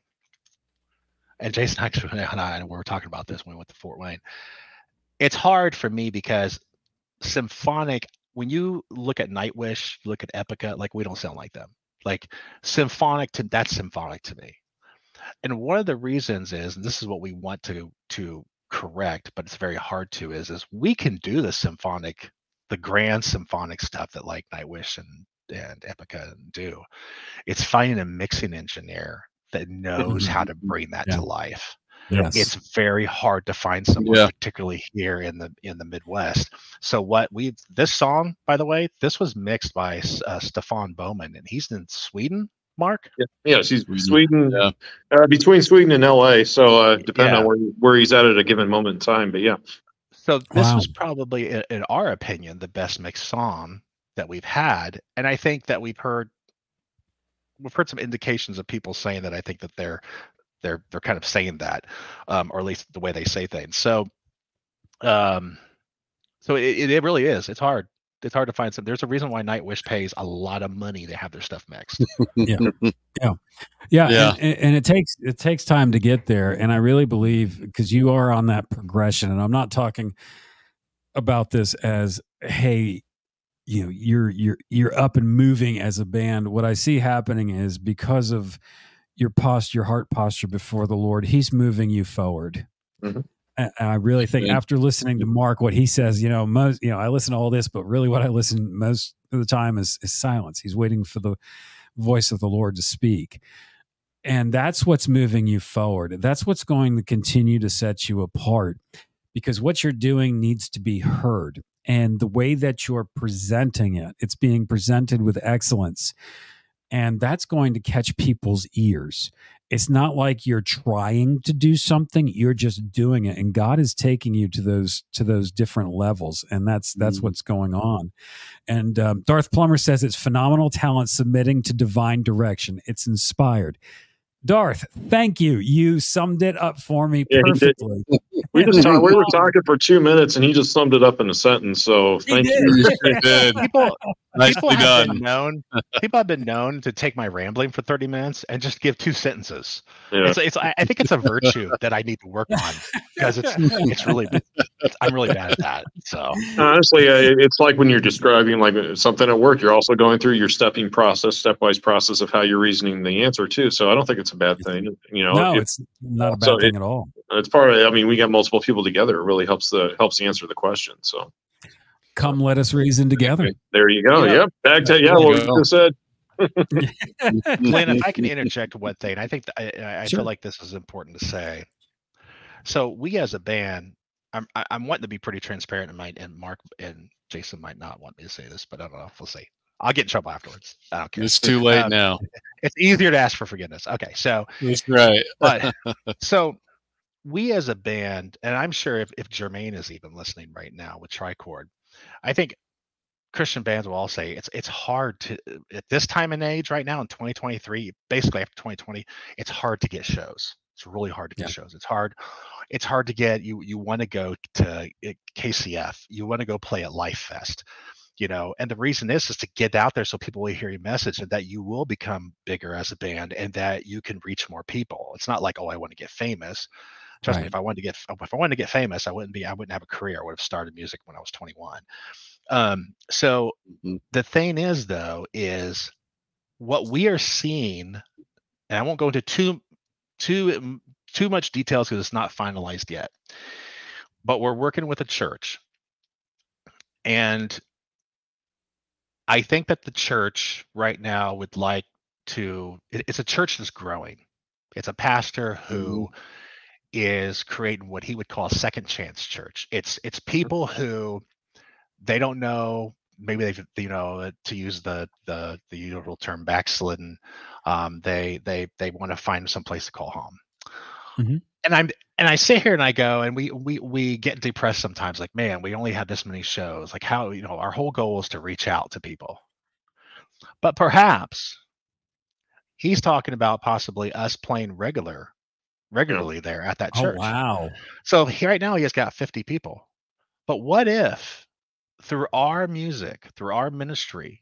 and Jason actually and I we were talking about this when we went to Fort Wayne. It's hard for me because symphonic, when you look at Nightwish, you look at Epica, like we don't sound like them. Like symphonic to that's symphonic to me. And one of the reasons is, and this is what we want to to correct, but it's very hard to, is is we can do the symphonic, the grand symphonic stuff that like Nightwish and and Epica do. It's finding a mixing engineer that knows how to bring that Yeah. to life. Yes. It's very hard to find someone, Yeah. particularly here in the in the Midwest. So what we this song, by the way, this was mixed by uh, Stefan Bowman, and he's in Sweden. Mark, Yeah, yeah, she's Sweden. Sweden, Yeah. uh, between Sweden and L A. So uh, depending Yeah. on where where he's at at a given moment in time. But yeah, so this Wow. was probably, in, in our opinion, the best mixed song that we've had, and I think that we've heard we've heard some indications of people saying that. I think that they're they're they're kind of saying that, um, or at least the way they say things. So, um, so it, it really is. It's hard. It's hard to find some. There's a reason why Nightwish pays a lot of money to have their stuff mixed. Yeah. Yeah. Yeah. Yeah. And, and it takes it takes time to get there. And I really believe, because you are on that progression, and I'm not talking about this as, hey, you know, you're you're you're up and moving as a band. What I see happening is, because of your posture, your heart posture before the Lord, He's moving you forward. Mhm. And and I really think, Yeah. after listening to Mark, what he says, you know, most, you know, I listen to all this, but really what I listen most of the time is, is silence. He's waiting for the voice of the Lord to speak. And that's what's moving you forward. That's what's going to continue to set you apart, because what you're doing needs to be heard. And the way that you're presenting it, it's being presented with excellence. And that's going to catch people's ears. It's not like you're trying to do something, you're just doing it. And God is taking you to those to those different levels. And that's that's Mhm. what's going on. And um, Darth Plummer says it's phenomenal talent submitting to divine direction. It's inspired. Darth, thank you. You summed it up for me Yeah, he did. perfectly. We just talk, we were talking for two minutes, and he just summed it up in a sentence. So He thank did. you. You did. People, Nicely people have been done. known. People have been known to take my rambling for thirty minutes and just give two sentences. Yeah. It's, it's. I I think it's a virtue that I need to work on because it's, it's really, it's, I'm really bad at that. So Honestly, uh, it's like when you're describing like something at work, you're also going through your stepping process, stepwise process of how you're reasoning the answer too. So I don't think it's a bad thing. You know, No, it- it's not a bad so thing it- at all. it's part of. I mean, we got multiple people together. It really helps the helps answer the question. So Come, let us reason together. there you go. Yeah. Yep. Back to yeah, There you what you go. just said. Glenn, if I can interject one thing, I think that I, I Sure. feel like this is important to say. So we as a band, I'm I- I'm wanting to be pretty transparent, and might and Mark and Jason might not want me to say this, but I don't know. We'll see. I'll get in trouble afterwards. I don't care. It's too late Um, now. It's easier to ask for forgiveness. Okay, so That's right. but so we as a band, and I'm sure if, if Jermaine is even listening right now with Tricord, I think Christian bands will all say it's it's hard to at this time and age right now in twenty twenty-three, basically after twenty twenty, it's hard to get shows. It's really hard to get Yeah. shows. It's hard. It's hard to get you. You want to go to K C F. You want to go play at Life Fest. You know, and the reason is is to get out there so people will hear your message and that you will become bigger as a band and that you can reach more people. It's not like, oh, I want to get famous. Trust me, Right. if I wanted to get if I wanted to get famous, I wouldn't be I wouldn't have a career. I would have started music when I was twenty-one. Um, so Mhm. the thing is though, is what we are seeing, and I won't go into too too too much details because it's not finalized yet. But we're working with a church. And I think that the church right now would like to, it- it's a church that's growing. It's a pastor who is creating what he would call a second chance church. It's it's people who they don't know, maybe they've, you know, to use the the the usual term backslidden, um, they they they want to find some place to call home. Mhm. And I'm and I sit here and I go, and we we we get depressed sometimes, like, man, we only had this many shows. Like, how, you know, our whole goal is to reach out to people. But perhaps he's talking about possibly us playing regular regularly there at that Oh, church. wow. So he, right now he has got fifty people. But what if through our music, through our ministry,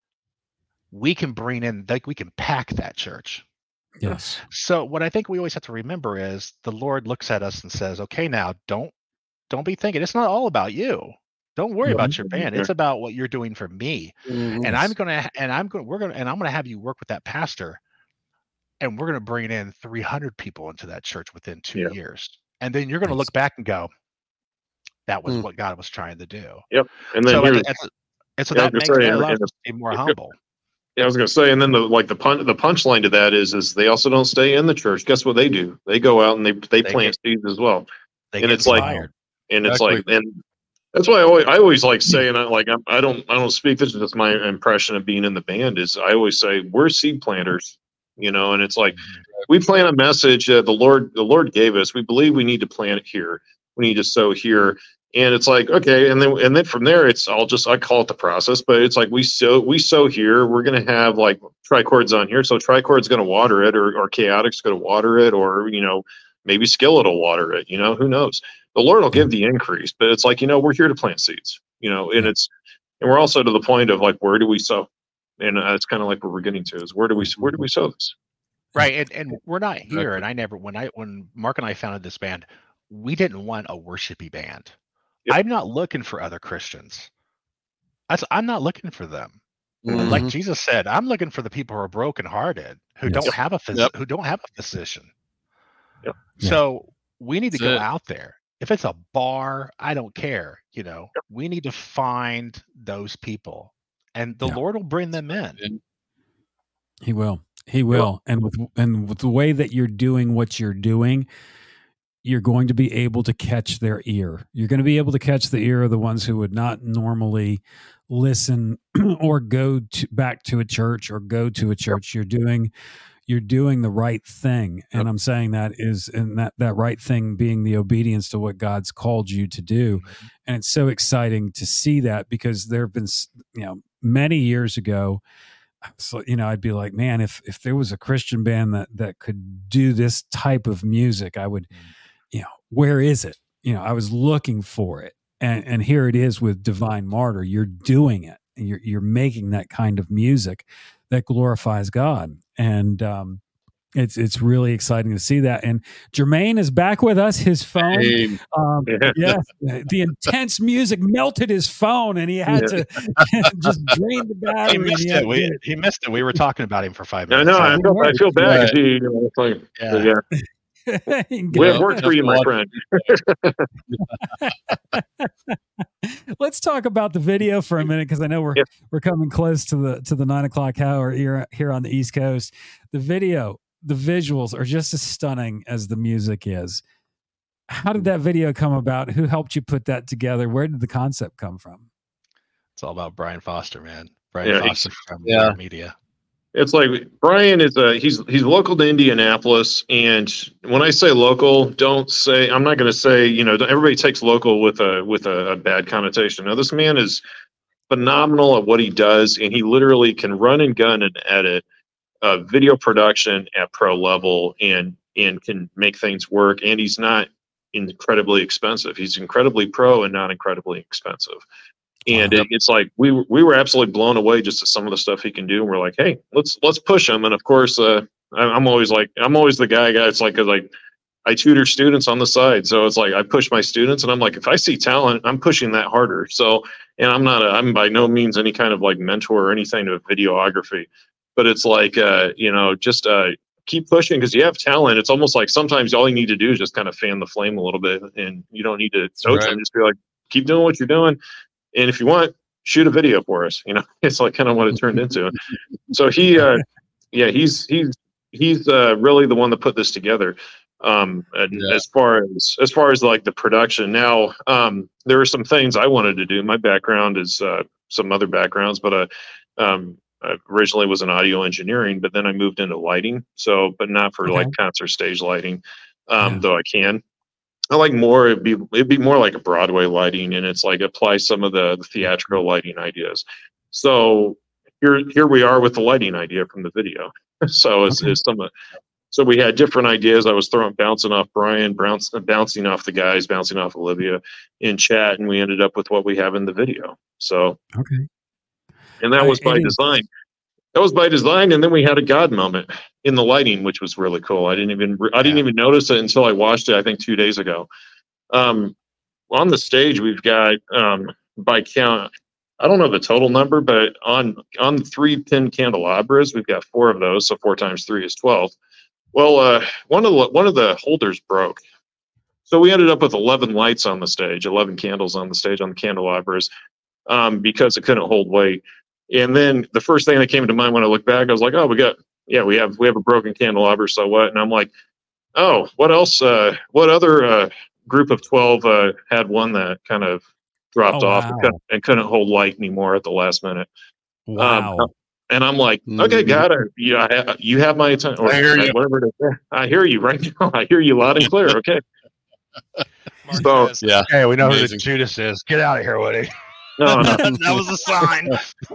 we can bring in, like, we can pack that church. Yes. So what I think we always have to remember is the Lord looks at us and says, okay, now don't don't be thinking it's not all about you. Don't worry about your band. It's about what you're doing for me. And I'm gonna and I'm gonna we're gonna and I'm gonna have you work with that pastor, and we're gonna bring in three hundred people into that church within two Yeah. years. And then you're gonna Nice. look back and go, that was Mm. what God was trying to do. And then So I here's, think that's, and so Yeah, I that was makes gonna say, that and- allows and- us to be more if- humble. yeah, I was gonna say, and then the like the pun the punchline to that is is they also don't stay in the church. Guess what they do? They go out and they they, They plant seeds as well. They and get it's like- inspired. And it's Exactly. like, and that's why I always, I always like saying, I like, I'm, I don't, I don't speak. This is just my impression of being in the band. Is I always say we're seed planters, you know. And it's like we plant a message that the Lord, the Lord gave us. We believe we need to plant it here. We need to sow here. And it's like, okay, and then and then from there, it's I'll just I call it the process, but it's like we sow we sow here. We're gonna have like Tricord's on here, so Tricord's gonna water it, or or Chaotic's gonna water it, or you know maybe Skillet will water it. You know, who knows? The Lord will give the increase, but it's like, you know, we're here to plant seeds, you know, and it's, and we're also to the point of like, where do we sow? And uh, it's kind of like what we're getting to is where do we, where do we sow this? Right. And, and we're not here. Exactly. And I never, when I, when Mark and I founded this band, we didn't want a worshipy band. Yep. I'm not looking for other Christians. That's, I'm not looking for them. Mhm. Like Jesus said, I'm looking for the people who are brokenhearted, who Yes. don't have a phys- Yep. who don't have a physician. Yep. Yeah. So we need to That's go it. out there. If it's a bar, I don't care. You know, we need to find those people, and the Yeah. Lord will bring them in. He will. He will. And with and with the way that you're doing what you're doing, you're going to be able to catch their ear. You're going to be able to catch the ear of the ones who would not normally listen or go to, back to a church or go to a church. You're doing you're doing the right thing. And Yep. I'm saying that is and that that right thing being the obedience to what God's called you to do. And it's so exciting to see that, because there have been, you know, many years ago, So, you know, I'd be like, man, if if there was a Christian band that that could do this type of music, I would, you know, where is it? You know, I was looking for it, and and here it is with Divine Martyr. You're doing it, and you're you're making that kind of music that glorifies God, and um, it's it's really exciting to see that. And Jermaine is back with us. His phone, Hey, um, Yeah. yes, the intense music melted his phone, and he had Yeah. to just drain the battery. He and missed had it. to We do it. he missed it. We were talking about him for five I minutes. know. I so- feel, I feel bad. 'cause Right. he, you know, it's like, Yeah. yeah. You can We go. have work for you, my friend. Let's talk about the video for a minute, because I know we're Yep. we're coming close to the to the nine o'clock hour here here on the East Coast. The video, the visuals are just as stunning as the music is. How did that video come about? Who helped you put that together? Where did the concept come from? It's all about Brian Foster, man. Brian Yeah, Foster from Yeah. Warner Media. It's like Brian is a he's he's local to Indianapolis, and when I say local, don't say I'm not going to say you know everybody takes local with a with a, a bad connotation. No, this man is phenomenal at what he does, and he literally can run and gun and edit uh, video production at pro level, and and can make things work. And he's not incredibly expensive. He's incredibly pro and not incredibly expensive. And Wow. it, it's like we were- we were absolutely blown away just at some of the stuff he can do. And we're like, hey, let's let's push him. And of course, uh, I, I'm always like I'm always the guy. guy. It's like 'cause like I tutor students on the side, so it's like I push my students, and I'm like, if I see talent, I'm pushing that harder. So, and I'm not a, I'm by no means any kind of like mentor or anything to videography, but it's like uh, you know just uh, keep pushing because you have talent. It's almost like sometimes all you need to do is just kind of fan the flame a little bit, and you don't need to coach right. them. Just be like, keep doing what you're doing. And if you want, shoot a video for us. You know, it's like kind of what it turned into. So he, uh, yeah, he's he's he's uh, really the one that put this together. Um, and Yeah. as far as as far as like the production, now um, there are some things I wanted to do. My background is uh, some other backgrounds, but uh, um, I originally was in audio engineering, but then I moved into lighting. So, but not for Okay. like concert stage lighting, um, Yeah. though I can. I like more. It'd be it'd be more like a Broadway lighting, and it's like apply some of the, the theatrical lighting ideas. So here here we are with the lighting idea from the video. So it's, Okay. it's some. of- So we had different ideas. I was throwing bouncing off Brian, bounce, bouncing off the guys, bouncing off Olivia in chat, and we ended up with what we have in the video. So Okay. and that Uh, was by it is- design. That was by design, and then we had a God moment in the lighting, which was really cool. I didn't even I didn't Yeah. even notice it until I watched it. I think two days ago. Um, on the stage, we've got um, by count. I don't know the total number, but on on the three pin candelabras, we've got four of those. So four times three is twelve. Well, uh, one of the one of the holders broke, so we ended up with eleven lights on the stage, eleven candles on the stage on the candelabras, um, because it couldn't hold weight. And then the first thing that came to mind when I looked back, I was like, "Oh, we got yeah, we have we have a broken candelabra. So what?" And I'm like, "Oh, what else? Uh, what other uh, group of twelve uh, had one that kind of dropped Oh, off wow. and, couldn't, and couldn't hold light anymore at the last minute?" Wow. Um, and I'm like, "Okay, Mhm. got it. You, I ha- you have my attention. Or I hear you. Whatever it is. I hear you right now. I hear you loud and clear. Okay." So Yeah. Hey, we know who Amazing. the Judas is. Get out of here, Woody. no, no. That was a sign.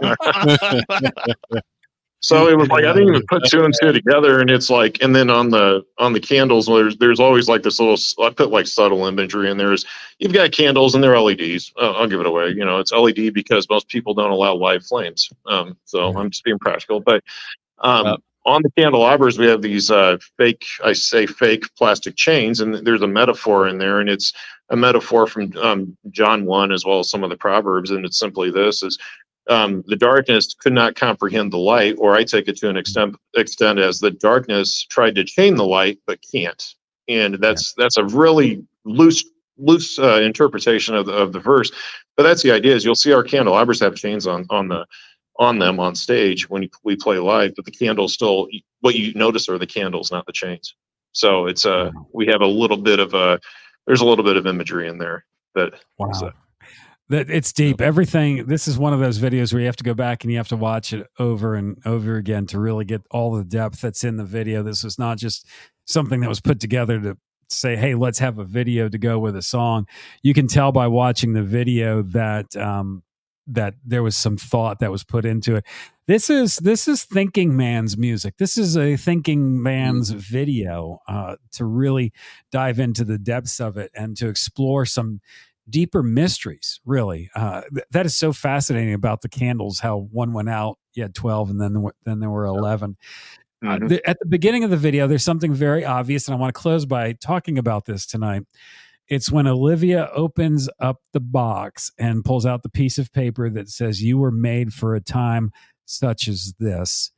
So it was like I didn't even put two and two together, and it's like, and then on the on the candles, there's there's always like this little. I put like subtle imagery in there. Is you've got candles and they're L E Ds. Uh, I'll give it away. You know, it's L E D because most people don't allow live flames. Um, so Yeah. I'm just being practical. But um, Yep. on the candelabras, we have these uh, fake. I say fake plastic chains, and there's a metaphor in there, and it's a metaphor from um, John one as well as some of the Proverbs, and it's simply this: is um, the darkness could not comprehend the light, or I take it to an extent, extent as the darkness tried to chain the light but can't. And that's that's a really loose loose uh, interpretation of the, of the verse, but that's the idea. Is you'll see our candelabras have chains on on the on them on stage when we play live, but the candles still what you notice are the candles, not the chains. So it's a uh, we have a little bit of a there's a little bit of imagery in there that Wow. so, That it's deep. Everything. This is one of those videos where you have to go back and you have to watch it over and over again to really get all the depth that's in the video. This was not just something that was put together to say, "Hey, let's have a video to go with a song." You can tell by watching the video that um, that there was some thought that was put into it. This is this is thinking man's music. This is a thinking man's video uh, to really dive into the depths of it and to explore some deeper mysteries. Really, uh, th- that is so fascinating about the candles. How one went out, you had twelve, and then there were, then there were eleven. Mhm. Uh, the, at the beginning of the video, there's something very obvious, and I want to close by talking about this tonight. It's when Olivia opens up the box and pulls out the piece of paper that says, "You were made for a time such as this."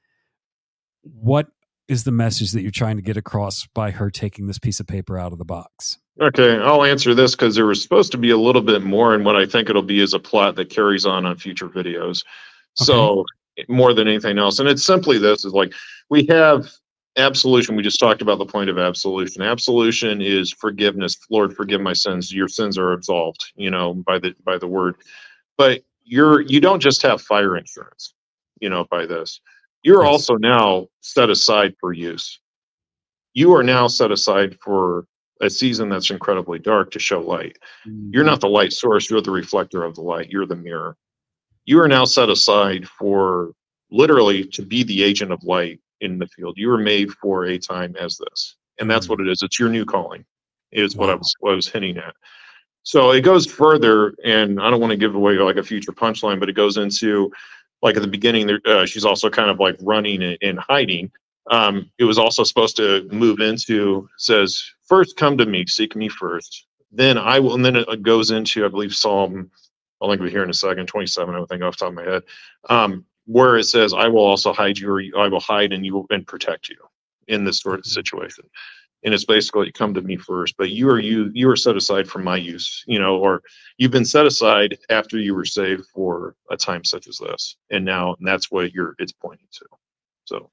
What is the message that you're trying to get across by her taking this piece of paper out of the box? Okay, I'll answer this because there was supposed to be a little bit more, and what I think it'll be is a plot that carries on on future videos. So more than anything else, and it's simply this: is like we have absolution. We just talked about the point of absolution. Absolution is forgiveness. Lord, forgive my sins. Your sins are absolved. You know, by the by the word. But you're you don't just have fire insurance. You know, by this, you're Yes. also now set aside for use. You are now set aside for a season that's incredibly dark to show light. You're not the light source. You're the reflector of the light. You're the mirror. You are now set aside for literally to be the agent of light in the field. You were made for a time as this. And that's what it is. It's your new calling, is what I Wow. was what I was hinting at. So it goes further, and I don't want to give away like a future punchline, but it goes into like at the beginning, there, uh, she's also kind of like running and, and hiding. Um, it was also supposed to move into, says, first come to me, seek me first. Then I will, and then it goes into, I believe, Psalm, I'll link it here in a second, twenty-seven, I would think off the top of my head, um, where it says, I will also hide you, or you- I will hide and you will and protect you in this sort of situation. And it's basically come to me first, but you are you you are set aside for my use, you know, or you've been set aside after you were saved for a time such as this, and now and that's what you're it's pointing to. So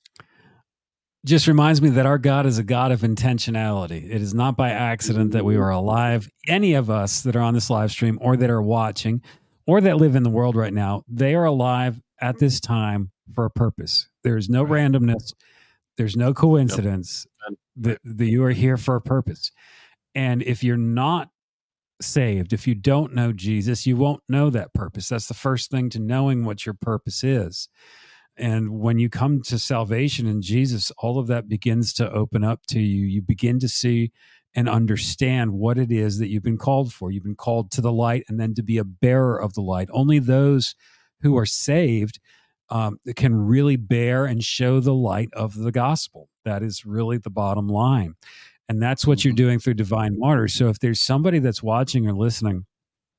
Just reminds me that our God is a God of intentionality. It is not by accident that we are alive. Any of us that are on this live stream or that are watching or that live in the world right now, they are alive at this time for a purpose. There's no Right. randomness. There's no coincidence. That, that you are here for a purpose. And if you're not saved, if you don't know Jesus, you won't know that purpose. That's the first thing to knowing what your purpose is. And when you come to salvation in Jesus, all of that begins to open up to you. You begin to see and understand what it is that you've been called for. You've been called to the light and then to be a bearer of the light. Only those who are saved um, can really bear and show the light of the gospel. That is really the bottom line. And that's what you're doing through Divine Martyrs. So if there's somebody that's watching or listening,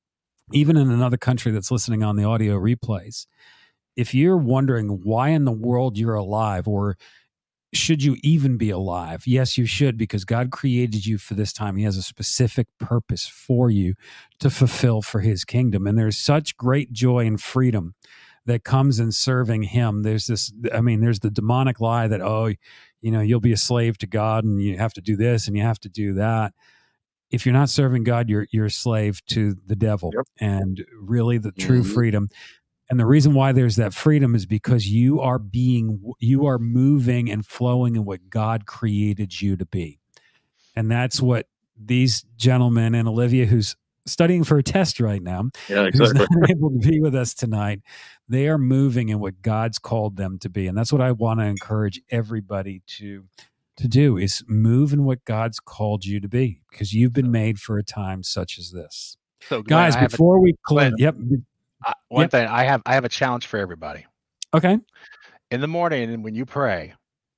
even in another country that's listening on the audio replays, if you're wondering why in the world you're alive, or should you even be alive? Yes, you should, because God created you for this time. He has a specific purpose for you to fulfill for his kingdom. And there's such great joy and freedom that comes in serving him. There's this, I mean, there's the demonic lie that, oh, you know, you'll be a slave to God and you have to do this and you have to do that. If you're not serving God, you're you're a slave to the devil. Yep. And really the true Mhm. freedom. And the reason why there's that freedom is because you are being, you are moving and flowing in what God created you to be. And that's what these gentlemen and Olivia, who's studying for a test right now, yeah, who's exactly. not able to be with us tonight, they are moving in what God's called them to be. And that's what I want to encourage everybody to to do, is move in what God's called you to be, because you've been made for a time such as this. So Glenn, Guys, I have a- before we close, Glenn, yep. uh, one Yep. thing I have I have a challenge for everybody. Okay. In the morning when you pray,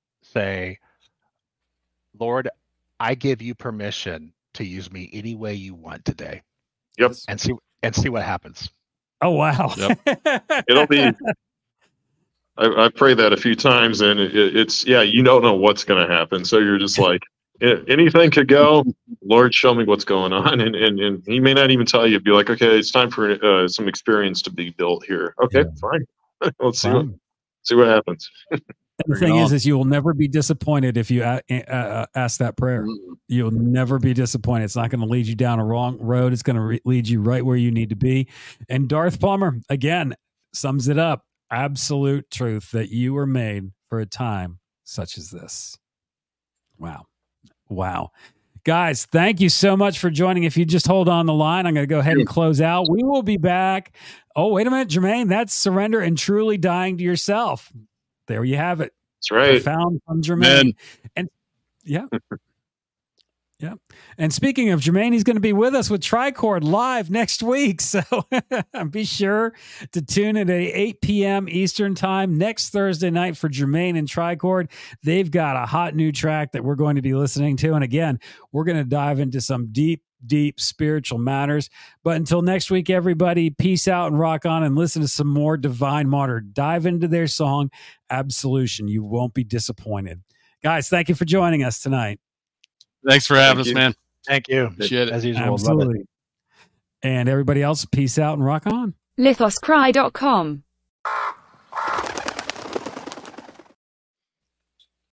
say, Lord, I give you permission to use me any way you want today. Yep. And see and see what happens. Oh, wow. It'll be. I, I pray that a few times, and it, it's yeah, you don't know what's going to happen, so you're just like, "A- anything could go. Lord, show me what's going on, and and and He may not even tell you. Be like, okay, it's time for uh, some experience to be built here. Okay, Yeah. fine. Let's see what Fine. see what happens. And the Bring it thing is, on. is you will never be disappointed if you a- uh, ask that prayer. You'll never be disappointed. It's not going to lead you down a wrong road. It's going to re- lead you right where you need to be. And Darth Plummer, again, sums it up. Absolute truth that you were made for a time such as this. Wow. Wow. Guys, thank you so much for joining. If you just hold on the line, I'm going to go ahead and close out. We will be back. Oh, wait a minute, Jermaine. That's Surrender and Truly Dying to Yourself. There you have it. That's right. Profound from Jermaine. Man. And yeah. Yeah. And speaking of Jermaine, he's going to be with us with Tricord live next week. So be sure to tune in at eight p.m. Eastern time next Thursday night for Jermaine and Tricord. They've got a hot new track that we're going to be listening to. And again, we're going to dive into some deep, deep spiritual matters. But until next week, everybody, peace out and rock on and listen to some more Divine Martyr. Dive into their song, Absolution. You won't be disappointed. Guys, thank you for joining us tonight. Thanks for having Thank us, you. man. Thank you. Appreciate it. As usual. Love it. Absolutely. And everybody else, peace out and rock on. lithos cry dot com